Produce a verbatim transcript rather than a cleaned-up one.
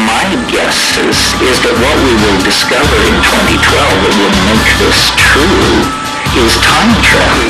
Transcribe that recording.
my guess is, is that what we will discover in twenty twelve that will make this true is time travel.